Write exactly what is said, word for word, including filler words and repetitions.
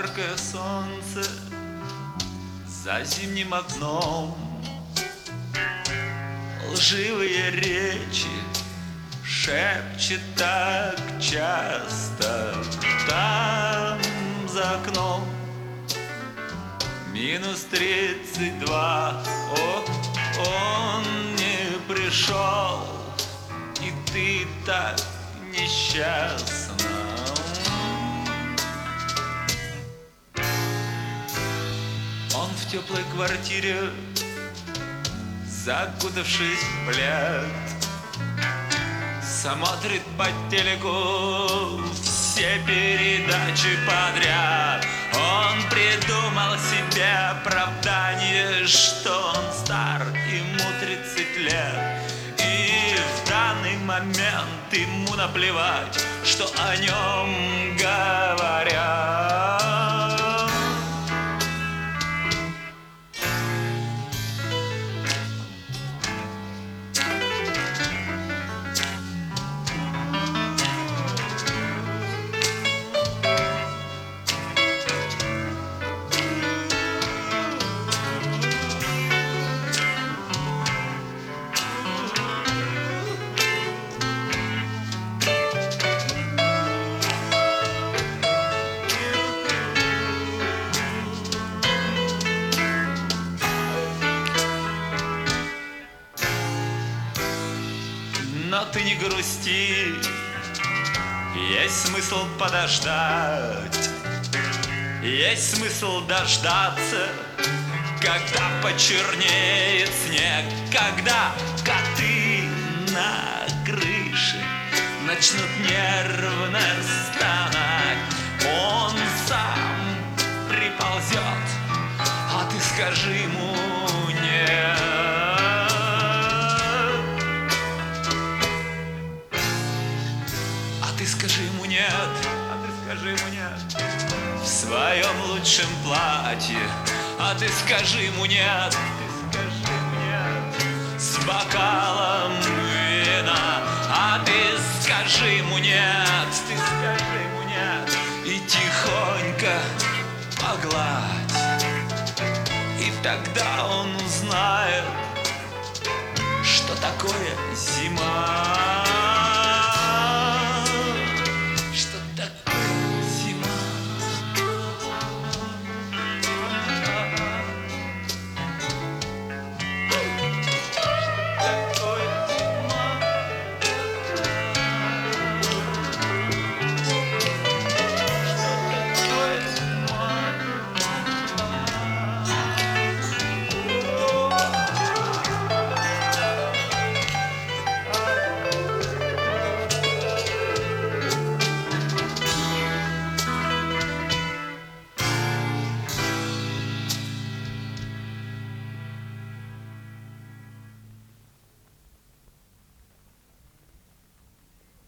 яркое солнце за зимним окном. Лживые речи шепчет так часто там за окном. Минус тридцать два, о, он не пришел, и ты так несчастна. Он в теплой квартире, закутавшись в плед, смотрит по телеку все передачи подряд. Он придумал себе оправдание, что он стар, ему тридцать лет. И в данный момент ему наплевать, что о нем говорят. Но ты не грусти, есть смысл подождать, есть смысл дождаться, когда почернеет снег, когда коты на крыше начнут нервно стонать. Он сам приползет, а ты скажи ему нет. Ты скажи ему нет, а ты скажи ему нет. В своем лучшем платье, а ты скажи ему нет, ты скажи ему нет. С бокалом вина, а ты скажи ему нет, ты скажи ему нет. И тихонько погладь, и тогда он узнает,